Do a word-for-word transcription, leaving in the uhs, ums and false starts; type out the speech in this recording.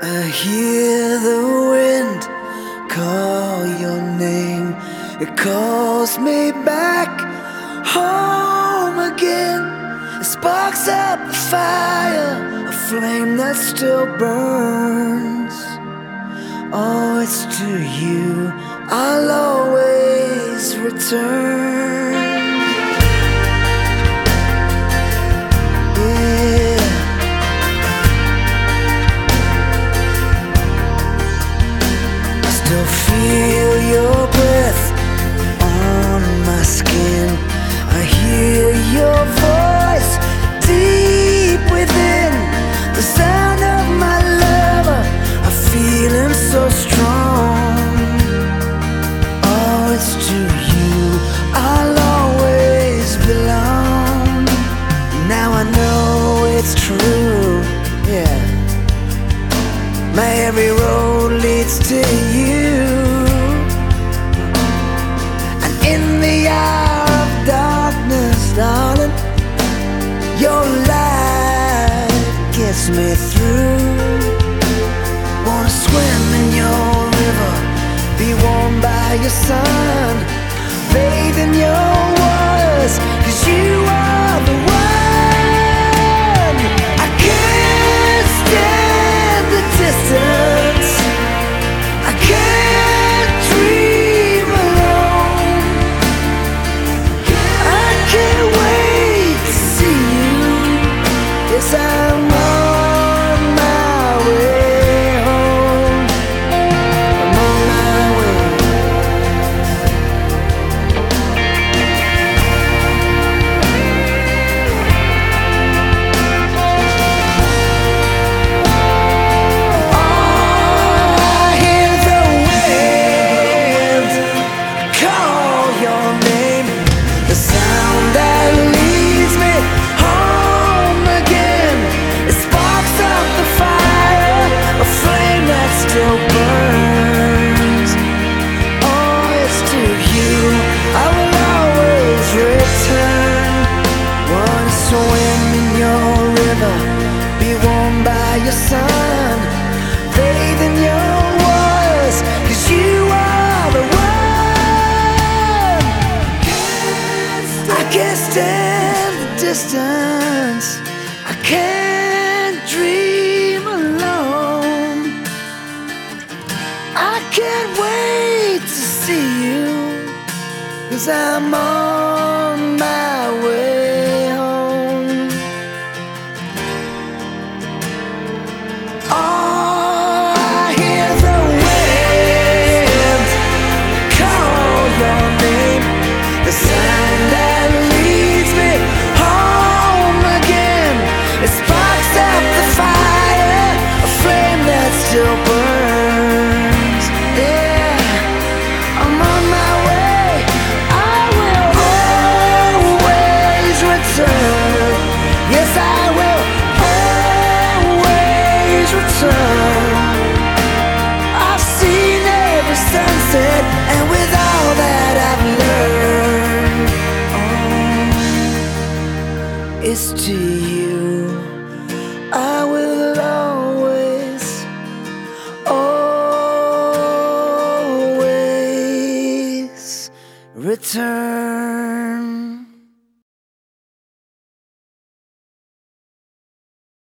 I hear the wind call your name. It calls me back home again. It sparks up the fire, a flame that still burns. Oh, it's to you I'll always return. Feel your breath on my skin. I hear your voice deep within. The sound of my lover, I feel him so strong. Oh, it's to you I'll always belong. Now I know it's true, yeah. My every road leads to you. And in the hour of darkness, darling, your light gets me through. Wanna swim in your river, be warmed by your sun, bathe in your waters, 'cause you are the one. I can't stand the distance, I can't dream alone. I can't wait to see you. Yes, I'm on my way home. I'm on my way. Still burns. Oh, it's to you I will always return. Wanna swim in your river, be warmed by your sun, bathe in your waters, 'cause you are the one. I can't stand the distance, I can't dream alone. I can't wait to see you, 'cause I'm on my way home. Oh, I hear the wind call your name, the sound that leads me home again. It sparks up the fire, a flame that still burns. Yeah, I'm on my way. I will always return. Yes, I will always return. I've seen every sunset, and with all that I've learned, oh, it's to you I will always, always return.